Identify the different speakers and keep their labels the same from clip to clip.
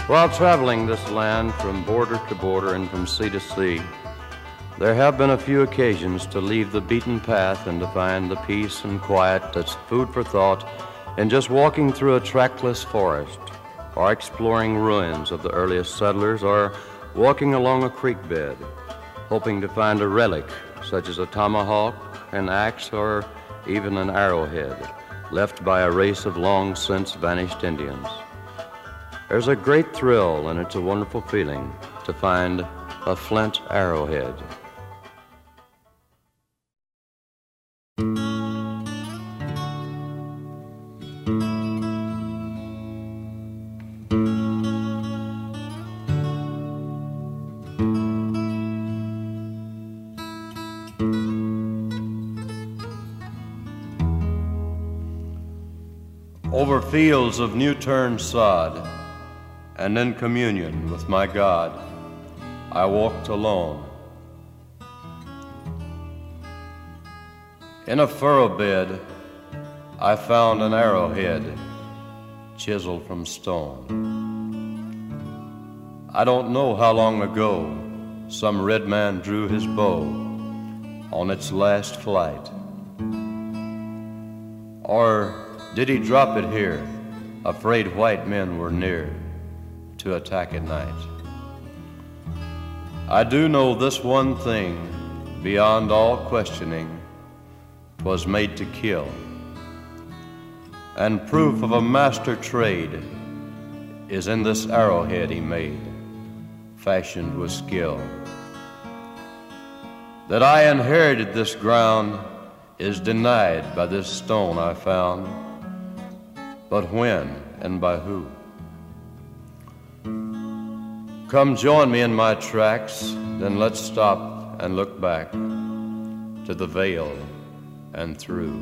Speaker 1: While traveling this land from border to border and from sea to sea, there have been a few occasions to leave the beaten path and to find the peace and quiet that's food for thought in just walking through a trackless forest, or exploring ruins of the earliest settlers, or walking along a creek bed, hoping to find a relic such as a tomahawk, an axe, or even an arrowhead left by a race of long since vanished Indians. There's a great thrill, and it's a wonderful feeling to find a flint arrowhead. Over fields of new-turned sod, and in communion with my God, I walked alone. In a furrow bed, I found an arrowhead chiseled from stone. I don't know how long ago some red man drew his bow on its last flight. Or did he drop it here, afraid white men were near to attack at night? I do know this one thing, beyond all questioning, 'twas made to kill, and proof of a master trade is in this arrowhead he made, fashioned with skill. That I inherited this ground is denied by this stone I found, but when and by who? Come join me in my tracks, then let's stop and look back to the vale and through.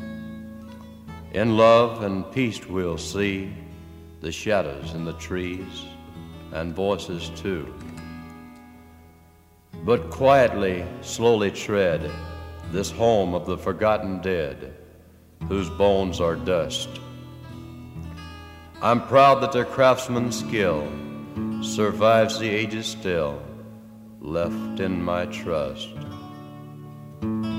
Speaker 1: In love and peace we'll see the shadows in the trees and voices too. But quietly, slowly tread this home of the forgotten dead, whose bones are dust. I'm proud that their craftsman's skill survives the ages still, left in my trust.